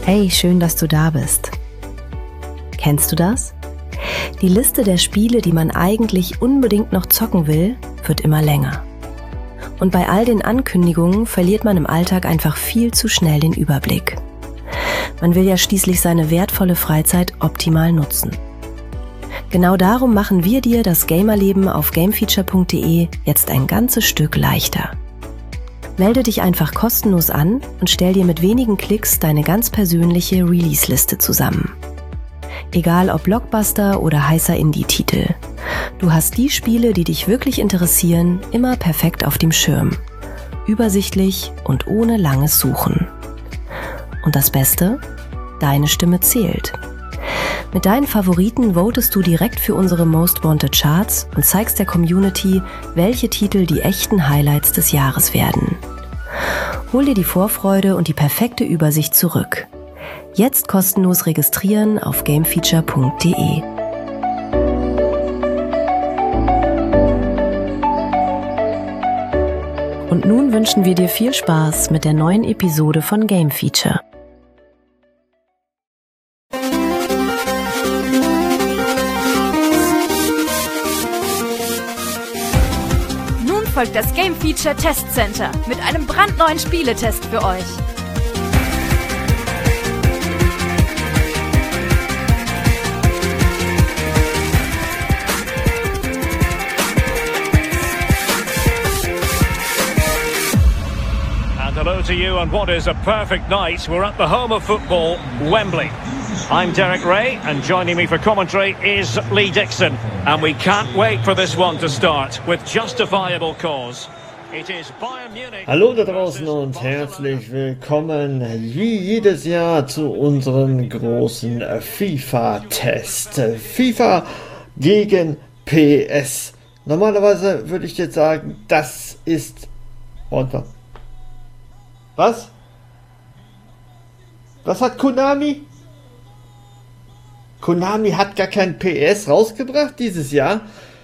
Hey, schön, dass du da bist. Kennst du das? Die Liste der Spiele, die man eigentlich unbedingt noch zocken will, wird immer länger. Und bei all den Ankündigungen verliert man im Alltag einfach viel zu schnell den Überblick. Man will ja schließlich seine wertvolle Freizeit optimal nutzen. Genau darum machen wir dir das Gamerleben auf gamefeature.de jetzt ein ganzes Stück leichter. Melde dich einfach kostenlos an und stell dir mit wenigen Klicks deine ganz persönliche Release-Liste zusammen. Egal ob Blockbuster oder heißer Indie-Titel. Du hast die Spiele, die dich wirklich interessieren, immer perfekt auf dem Schirm. Übersichtlich und ohne langes Suchen. Und das Beste? Deine Stimme zählt. Mit deinen Favoriten votest du direkt für unsere Most Wanted Charts und zeigst der Community, welche Titel die echten Highlights des Jahres werden. Hol dir die Vorfreude und die perfekte Übersicht zurück. Jetzt kostenlos registrieren auf gamefeature.de. Und nun wünschen wir dir viel Spaß mit der neuen Episode von Game Feature. Folgt das Game Feature Test Center mit einem brandneuen Spieletest für euch. And hello to you on what is a perfect night. We're at the home of football, Wembley. I'm Derek Ray, and joining me for commentary is Lee Dixon. And we can't wait for this one to start with justifiable cause. It is Bayern Munich. Hallo da draußen und herzlich willkommen wie jedes Jahr zu unserem großen FIFA-Test. FIFA gegen PS. Normalerweise würde ich jetzt sagen, das ist... Was? Was hat Konami? Konami hat gar kein PS rausgebracht dieses Jahr.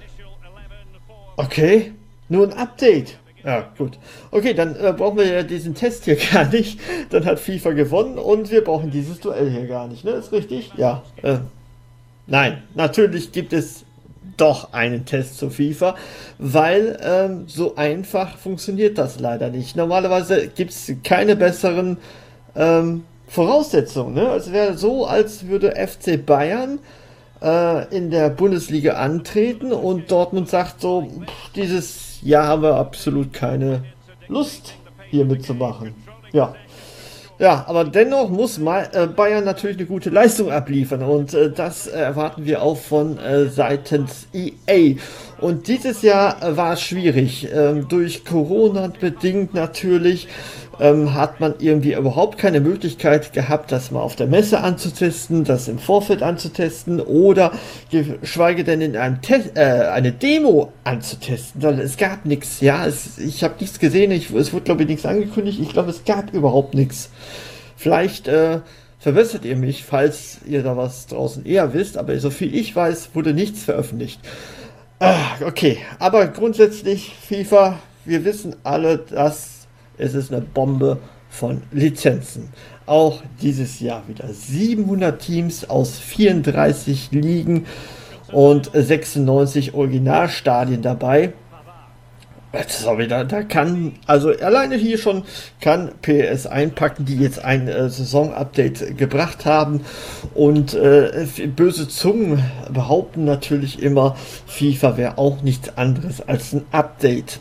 Okay, nur ein Update. Ja, gut. Okay, dann brauchen wir ja diesen Test hier gar nicht. Dann hat FIFA gewonnen und wir brauchen dieses Duell hier gar nicht, ne? Ist richtig? Ja. Nein, natürlich gibt es doch einen Test zu FIFA, weil so einfach funktioniert das leider nicht. Normalerweise gibt es keine besseren Voraussetzungen, ne? Es wäre so, als würde FC Bayern in der Bundesliga antreten und Dortmund sagt so, dieses Jahr haben wir absolut keine Lust, hier mitzumachen. Ja. Ja, aber dennoch muss Bayern natürlich eine gute Leistung abliefern und das erwarten wir auch von seitens EA. Und dieses Jahr war es schwierig. Durch Corona bedingt natürlich hat man irgendwie überhaupt keine Möglichkeit gehabt, das mal auf der Messe anzutesten, das im Vorfeld anzutesten oder geschweige denn in einem eine Demo anzutesten. Es gab nichts, ja, ich habe nichts gesehen, es wurde glaube ich nichts angekündigt, ich glaube es gab überhaupt nichts. Vielleicht verbessert ihr mich, falls ihr da was draußen eher wisst, aber so viel ich weiß, wurde nichts veröffentlicht. Okay, aber grundsätzlich FIFA, wir wissen alle, dass es ist eine Bombe von Lizenzen. Auch dieses Jahr wieder 700 Teams aus 34 Ligen und 96 Originalstadien dabei. Sorry, da kann, also alleine hier schon kann PS einpacken, die jetzt ein Saison-Update gebracht haben. Und böse Zungen behaupten natürlich immer, FIFA wäre auch nichts anderes als ein Update.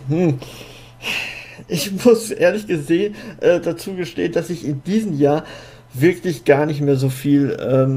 Ich muss ehrlich gesehen dazu gestehen, dass ich in diesem Jahr wirklich gar nicht mehr so viel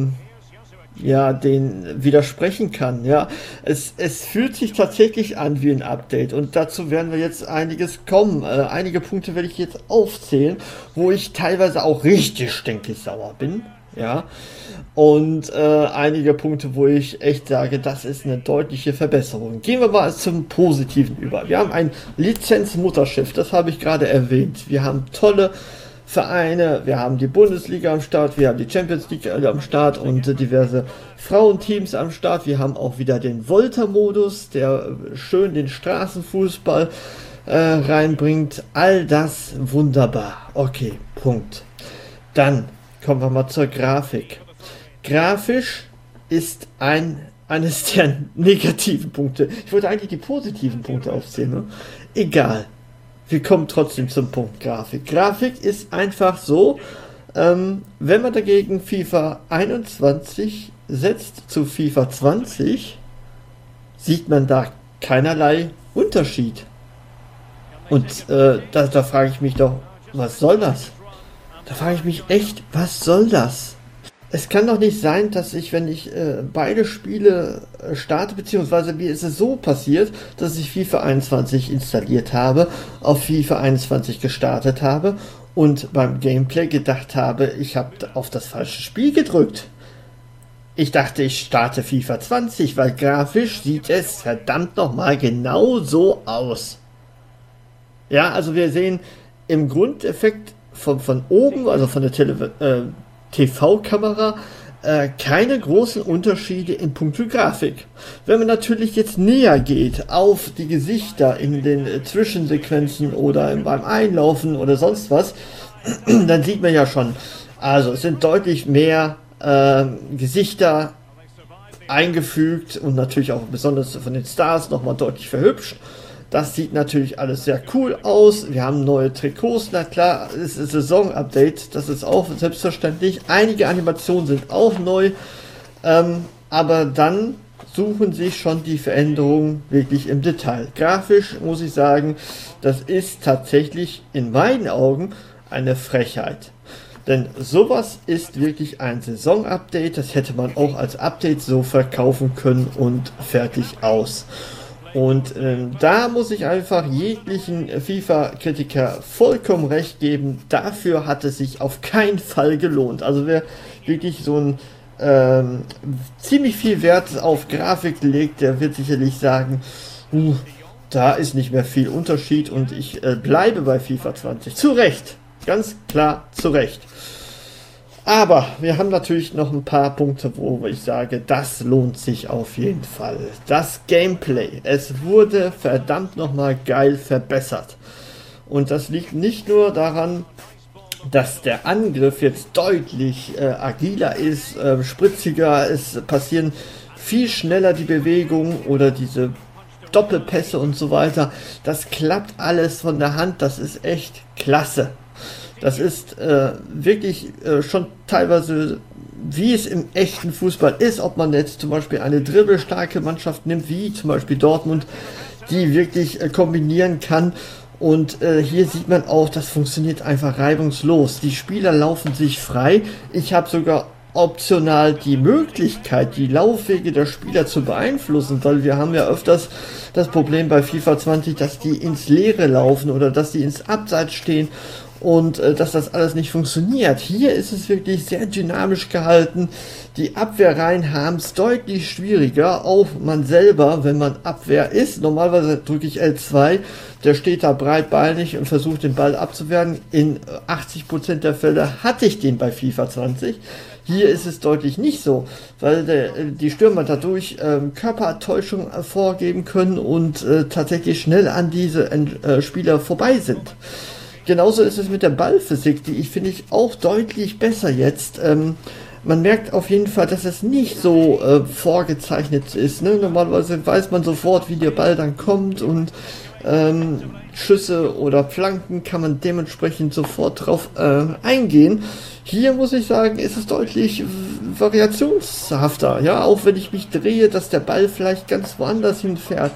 den widersprechen kann. Ja, es fühlt sich tatsächlich an wie ein Update und dazu werden wir jetzt einiges kommen. Einige Punkte werde ich jetzt aufzählen, wo ich teilweise auch richtig stinkig sauer bin. Ja, und einige Punkte, wo ich echt sage, das ist eine deutliche Verbesserung. Gehen wir mal zum Positiven über. Wir haben ein Lizenzmutterschiff, das habe ich gerade erwähnt. Wir haben tolle Vereine, wir haben die Bundesliga am Start, wir haben die Champions League am Start und diverse Frauenteams am Start. Wir haben auch wieder den Volta-Modus, der schön den Straßenfußball reinbringt. All das wunderbar. Okay, Punkt. Dann kommen wir mal zur Grafik. Grafisch ist eines der negativen Punkte. Ich wollte eigentlich die positiven Punkte aufzählen. Ne? Egal. Wir kommen trotzdem zum Punkt Grafik. Grafik ist einfach so, wenn man dagegen FIFA 21 setzt zu FIFA 20, sieht man da keinerlei Unterschied. Und da frage ich mich doch, was soll das? Da frage ich mich echt, was soll das? Es kann doch nicht sein, dass ich, wenn ich beide Spiele starte, beziehungsweise mir ist es so passiert, dass ich FIFA 21 installiert habe, auf FIFA 21 gestartet habe und beim Gameplay gedacht habe, ich habe auf das falsche Spiel gedrückt. Ich dachte, ich starte FIFA 20, weil grafisch sieht es verdammt nochmal genau so aus. Ja, also wir sehen im Grundeffekt von oben, also von der TV-Kamera, keine großen Unterschiede in puncto Grafik. Wenn man natürlich jetzt näher geht auf die Gesichter in den Zwischensequenzen oder beim Einlaufen oder sonst was, dann sieht man ja schon, also es sind deutlich mehr Gesichter eingefügt und natürlich auch besonders von den Stars nochmal deutlich verhübscht. Das sieht natürlich alles sehr cool aus. Wir haben neue Trikots, na klar, es ist ein Saison-Update, das ist auch selbstverständlich. Einige Animationen sind auch neu, aber dann suchen sich schon die Veränderungen wirklich im Detail. Grafisch muss ich sagen, das ist tatsächlich in meinen Augen eine Frechheit. Denn sowas ist wirklich ein Saison-Update, das hätte man auch als Update so verkaufen können und fertig aus. Und da muss ich einfach jeglichen FIFA-Kritiker vollkommen recht geben, dafür hat es sich auf keinen Fall gelohnt. Also wer wirklich so ein ziemlich viel Wert auf Grafik legt, der wird sicherlich sagen, da ist nicht mehr viel Unterschied und ich bleibe bei FIFA 20. Zu Recht, ganz klar zu Recht. Aber wir haben natürlich noch ein paar Punkte, wo ich sage, das lohnt sich auf jeden Fall. Das Gameplay, es wurde verdammt nochmal geil verbessert. Und das liegt nicht nur daran, dass der Angriff jetzt deutlich agiler ist, spritziger, es passieren viel schneller die Bewegungen oder diese Doppelpässe und so weiter. Das klappt alles von der Hand, das ist echt klasse. Das ist wirklich schon teilweise, wie es im echten Fußball ist, ob man jetzt zum Beispiel eine dribbelstarke Mannschaft nimmt, wie zum Beispiel Dortmund, die wirklich kombinieren kann. Und hier sieht man auch, das funktioniert einfach reibungslos. Die Spieler laufen sich frei. Ich habe sogar optional die Möglichkeit, die Laufwege der Spieler zu beeinflussen, weil wir haben ja öfters das Problem bei FIFA 20, dass die ins Leere laufen oder dass die ins Abseits stehen. Und dass das alles nicht funktioniert. Hier ist es wirklich sehr dynamisch gehalten. Die Abwehrreihen haben es deutlich schwieriger. Auch man selber, wenn man Abwehr ist, normalerweise drücke ich L2, der steht da breitbeinig und versucht den Ball abzuwehren. In 80% der Fälle hatte ich den bei FIFA 20. Hier ist es deutlich nicht so, weil die Stürmer dadurch Körpertäuschung vorgeben können und tatsächlich schnell an diese Spieler vorbei sind. Genauso ist es mit der Ballphysik, die finde ich auch deutlich besser jetzt. Man merkt auf jeden Fall, dass es nicht so vorgezeichnet ist. Ne? Normalerweise weiß man sofort, wie der Ball dann kommt und Schüsse oder Flanken kann man dementsprechend sofort drauf eingehen. Hier muss ich sagen, ist es deutlich variationshafter. Ja, auch wenn ich mich drehe, dass der Ball vielleicht ganz woanders hinfällt.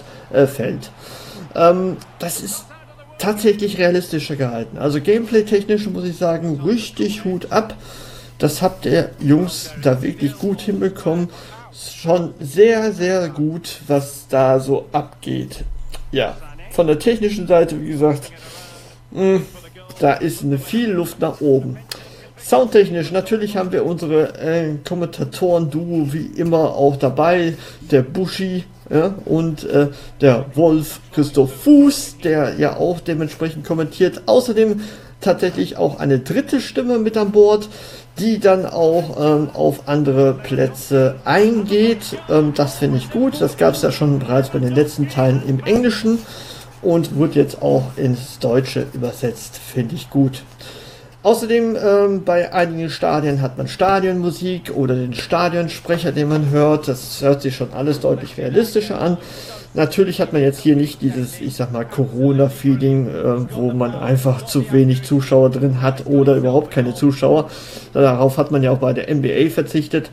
Das ist tatsächlich realistischer gehalten. Also gameplay-technisch muss ich sagen, richtig Hut ab. Das habt ihr Jungs da wirklich gut hinbekommen. Schon sehr, sehr gut, was da so abgeht. Ja, von der technischen Seite, wie gesagt, da ist eine viel Luft nach oben. Soundtechnisch, natürlich haben wir unsere Kommentatoren-Duo wie immer auch dabei. Der Buschi, ja, und der Wolf Christoph Fuß, der ja auch dementsprechend kommentiert. Außerdem tatsächlich auch eine dritte Stimme mit an Bord, die dann auch auf andere Plätze eingeht. Das finde ich gut. Das gab es ja schon bereits bei den letzten Teilen im Englischen und wird jetzt auch ins Deutsche übersetzt. Finde ich gut. Außerdem bei einigen Stadien hat man Stadionmusik oder den Stadionsprecher, den man hört. Das hört sich schon alles deutlich realistischer an. Natürlich hat man jetzt hier nicht dieses, ich sag mal, Corona-Feeling, wo man einfach zu wenig Zuschauer drin hat oder überhaupt keine Zuschauer. Darauf hat man ja auch bei der NBA verzichtet.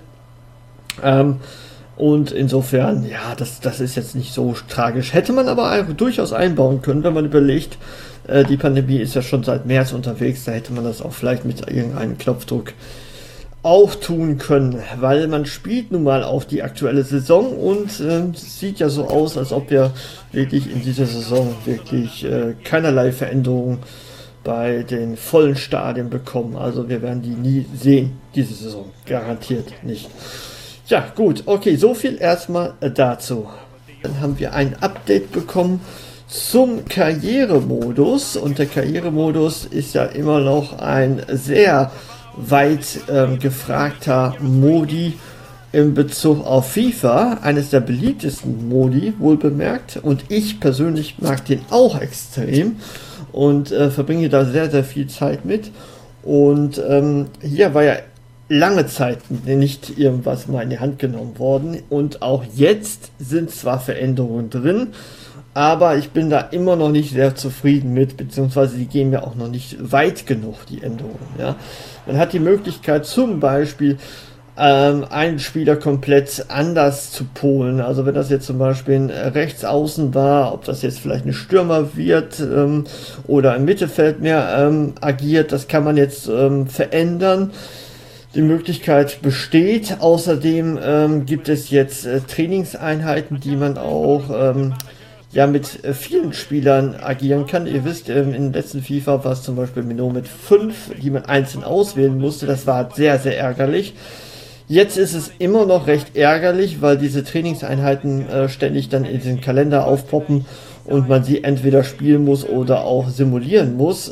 Und insofern, ja, das ist jetzt nicht so tragisch. Hätte man aber durchaus einbauen können, wenn man überlegt, die Pandemie ist ja schon seit März unterwegs, da hätte man das auch vielleicht mit irgendeinem Knopfdruck auch tun können, weil man spielt nun mal auf die aktuelle Saison und es sieht ja so aus, als ob wir wirklich in dieser Saison wirklich keinerlei Veränderungen bei den vollen Stadien bekommen. Also wir werden die nie sehen, diese Saison, garantiert nicht. Ja, gut, okay, so viel erstmal dazu. Dann haben wir ein Update bekommen zum Karrieremodus und der Karrieremodus ist ja immer noch ein sehr weit gefragter Modi in Bezug auf FIFA, eines der beliebtesten Modi, wohl bemerkt, und ich persönlich mag den auch extrem und verbringe da sehr, sehr viel Zeit mit und hier war ja lange Zeit nicht irgendwas mal in die Hand genommen worden und auch jetzt sind zwar Veränderungen drin, aber ich bin da immer noch nicht sehr zufrieden mit, beziehungsweise die gehen mir auch noch nicht weit genug, die Änderungen. Ja. Man hat die Möglichkeit zum Beispiel einen Spieler komplett anders zu polen, also wenn das jetzt zum Beispiel ein Rechtsaußen war, ob das jetzt vielleicht ein Stürmer wird oder im Mittelfeld mehr agiert, das kann man jetzt verändern. Die Möglichkeit besteht. Außerdem gibt es jetzt Trainingseinheiten, die man auch mit vielen Spielern agieren kann. Ihr wisst, im letzten FIFA war es zum Beispiel nur mit 5, die man einzeln auswählen musste. Das war sehr, sehr ärgerlich. Jetzt ist es immer noch recht ärgerlich, weil diese Trainingseinheiten ständig dann in den Kalender aufpoppen und man sie entweder spielen muss oder auch simulieren muss.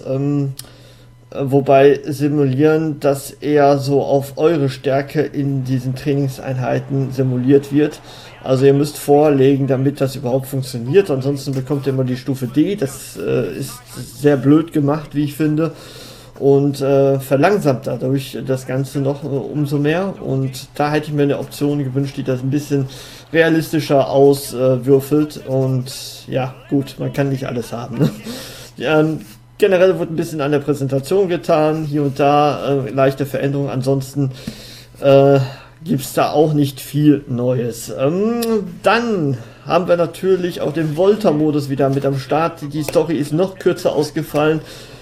Wobei simulieren, das eher so auf eure Stärke in diesen Trainingseinheiten simuliert wird. Also ihr müsst vorlegen, damit das überhaupt funktioniert. Ansonsten bekommt ihr immer die Stufe D. Das ist sehr blöd gemacht, wie ich finde. Und verlangsamt dadurch das Ganze noch umso mehr. Und da hätte ich mir eine Option gewünscht, die das ein bisschen realistischer auswürfelt. Und ja, gut, man kann nicht alles haben. Ne? Generell wird ein bisschen an der Präsentation getan, hier und da leichte Veränderungen, ansonsten gibt es da auch nicht viel Neues. Dann haben wir natürlich auch den Volta-Modus wieder mit am Start. Die Story ist noch kürzer ausgefallen,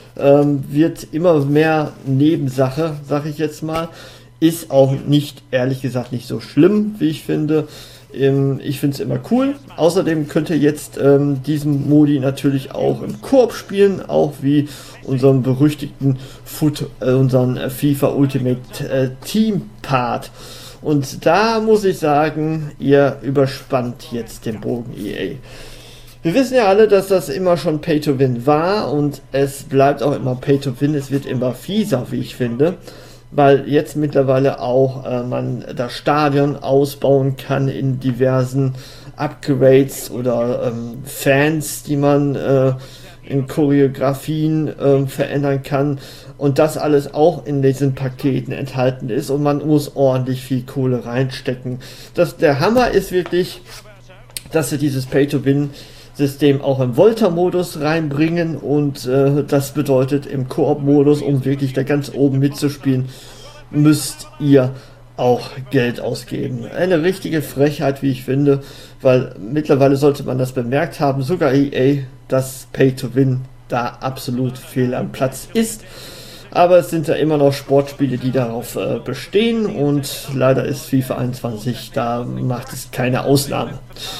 wird immer mehr Nebensache, sag ich jetzt mal. Ist auch nicht, ehrlich gesagt, nicht so schlimm, wie ich finde. Ich finde es immer cool. Außerdem könnt ihr jetzt diesen Modi natürlich auch im Koop spielen, auch wie unseren berüchtigten unseren FIFA Ultimate Team Part. Und da muss ich sagen, ihr überspannt jetzt den Bogen EA. Wir wissen ja alle, dass das immer schon Pay to Win war und es bleibt auch immer Pay to Win. Es wird immer fieser, wie ich finde, weil jetzt mittlerweile auch man das Stadion ausbauen kann in diversen Upgrades oder Fans, die man in Choreografien verändern kann und das alles auch in diesen Paketen enthalten ist und man muss ordentlich viel Kohle reinstecken. Der Hammer ist wirklich, dass sie dieses Pay-to-Win-System auch im Volta-Modus reinbringen und das bedeutet im Koop-Modus, um wirklich da ganz oben mitzuspielen, müsst ihr auch Geld ausgeben. Eine richtige Frechheit, wie ich finde, weil mittlerweile sollte man das bemerkt haben, sogar EA, dass Pay-to-Win da absolut fehl am Platz ist. Aber es sind ja immer noch Sportspiele, die darauf bestehen und leider ist FIFA 21, da macht es keine Ausnahme.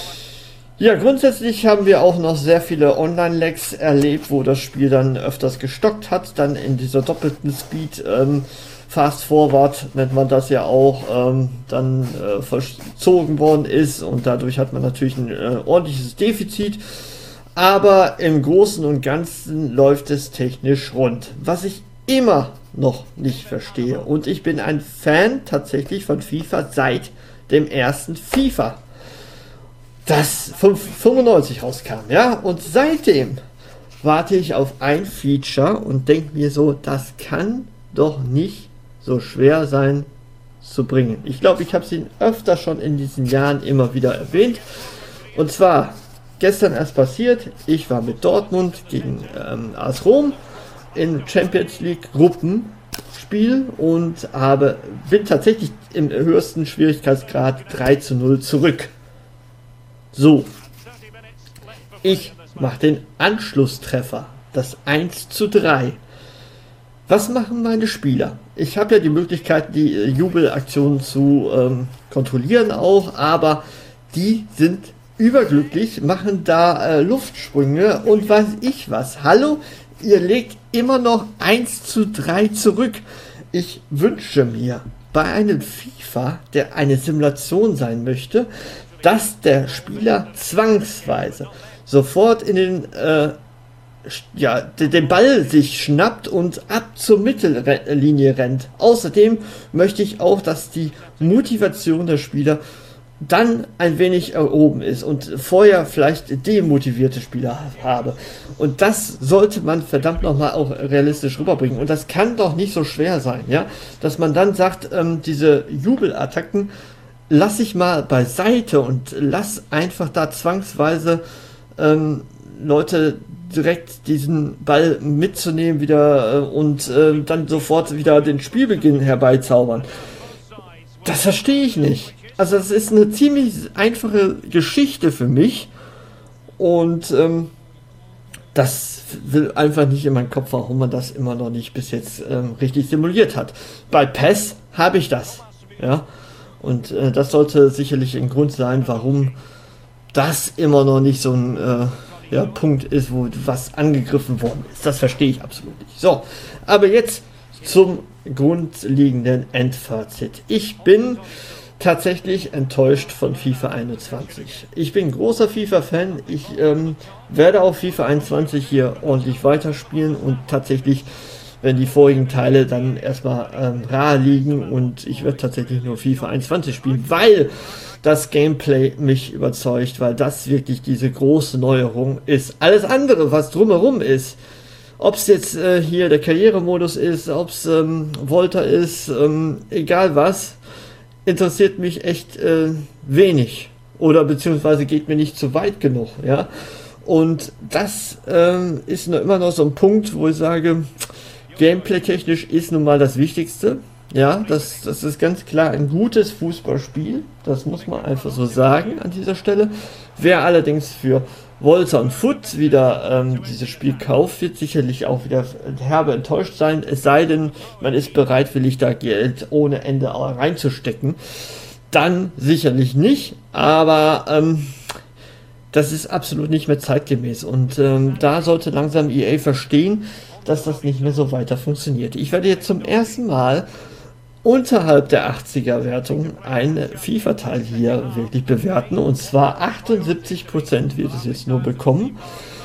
Ja, grundsätzlich haben wir auch noch sehr viele Online-Lags erlebt, wo das Spiel dann öfters gestockt hat, dann in dieser doppelten Speed, Fast Forward nennt man das ja auch, dann verzogen worden ist und dadurch hat man natürlich ein ordentliches Defizit, aber im Großen und Ganzen läuft es technisch rund, was ich immer noch nicht verstehe und ich bin ein Fan tatsächlich von FIFA seit dem ersten FIFA, das 95 rauskam, ja, und seitdem warte ich auf ein Feature und denke mir so, das kann doch nicht so schwer sein zu bringen. Ich glaube, ich habe es Ihnen öfter schon in diesen Jahren immer wieder erwähnt. Und zwar gestern erst passiert, ich war mit Dortmund gegen AS Rom in Champions League Gruppenspiel und bin tatsächlich im höchsten Schwierigkeitsgrad 3:0 zurück. So, ich mache den Anschlusstreffer, das 1:3. Was machen meine Spieler? Ich habe ja die Möglichkeit, die Jubelaktionen zu kontrollieren auch, aber die sind überglücklich, machen da Luftsprünge und weiß ich was. Hallo, ihr legt immer noch 1:3 zurück. Ich wünsche mir bei einem FIFA, der eine Simulation sein möchte, dass der Spieler zwangsweise sofort in den Ball sich schnappt und ab zur Mittellinie rennt. Außerdem möchte ich auch, dass die Motivation der Spieler dann ein wenig oben ist und vorher vielleicht demotivierte Spieler habe. Und das sollte man verdammt nochmal auch realistisch rüberbringen. Und das kann doch nicht so schwer sein, ja, dass man dann sagt, diese Jubelattacken lasse ich mal beiseite und lass einfach da zwangsweise Leute direkt diesen Ball mitzunehmen wieder und dann sofort wieder den Spielbeginn herbeizaubern. Das verstehe ich nicht. Also das ist eine ziemlich einfache Geschichte für mich und das will einfach nicht in meinen Kopf, warum man das immer noch nicht bis jetzt richtig simuliert hat. Bei PES habe ich das, ja, und das sollte sicherlich ein Grund sein, warum das immer noch nicht so ein Punkt ist, wo was angegriffen worden ist. Das verstehe ich absolut nicht. So, aber jetzt zum grundlegenden Endfazit. Ich bin tatsächlich enttäuscht von FIFA 21. Ich bin großer FIFA-Fan. Ich werde auch FIFA 21 hier ordentlich weiterspielen und tatsächlich, wenn die vorigen Teile dann erstmal rar liegen, und ich werde tatsächlich nur FIFA 21 spielen, weil das Gameplay mich überzeugt, weil das wirklich diese große Neuerung ist. Alles andere, was drumherum ist, ob es jetzt hier der Karrieremodus ist, ob es Volta ist, egal was, interessiert mich echt wenig oder beziehungsweise geht mir nicht zu weit genug, ja. Und das ist immer noch so ein Punkt, wo ich sage, Gameplay-technisch ist nun mal das Wichtigste. Ja, das ist ganz klar ein gutes Fußballspiel, das muss man einfach so sagen an dieser Stelle. Wer allerdings für Volta und Foot wieder dieses Spiel kauft, wird sicherlich auch wieder herbe enttäuscht sein, es sei denn, man ist bereitwillig da Geld ohne Ende reinzustecken. Dann sicherlich nicht, aber das ist absolut nicht mehr zeitgemäß und da sollte langsam EA verstehen, dass das nicht mehr so weiter funktioniert. Ich werde jetzt zum ersten Mal unterhalb der 80er Wertung ein FIFA-Teil hier wirklich bewerten, und zwar 78% wird es jetzt nur bekommen.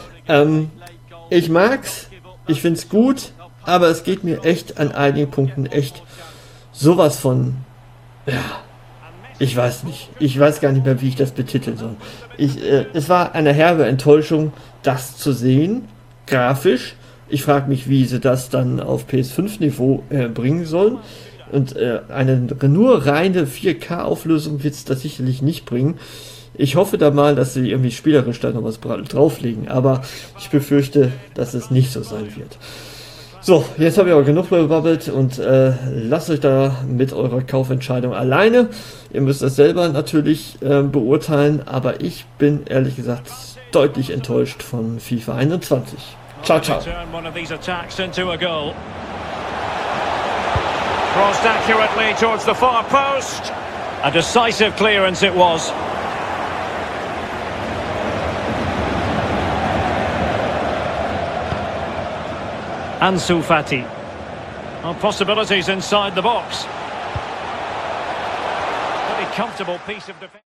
Ich mag's, ich find's gut, aber es geht mir echt an einigen Punkten echt sowas von, ja, ich weiß nicht, ich weiß gar nicht mehr, wie ich das betiteln soll. Es war eine herbe Enttäuschung, das zu sehen, grafisch. Ich frage mich, wie sie das dann auf PS5-Niveau bringen sollen. Und eine nur reine 4K-Auflösung wird es da sicherlich nicht bringen. Ich hoffe da mal, dass sie irgendwie spielerisch da noch was drauflegen, aber ich befürchte, dass es nicht so sein wird. So, jetzt habe ich aber genug gebabbelt und lasst euch da mit eurer Kaufentscheidung alleine. Ihr müsst das selber natürlich beurteilen, aber ich bin ehrlich gesagt deutlich enttäuscht von FIFA 21. Ciao, ciao. Crossed accurately towards the far post. A decisive clearance it was. Ansu Fati. Possibilities inside the box. Pretty comfortable piece of defense.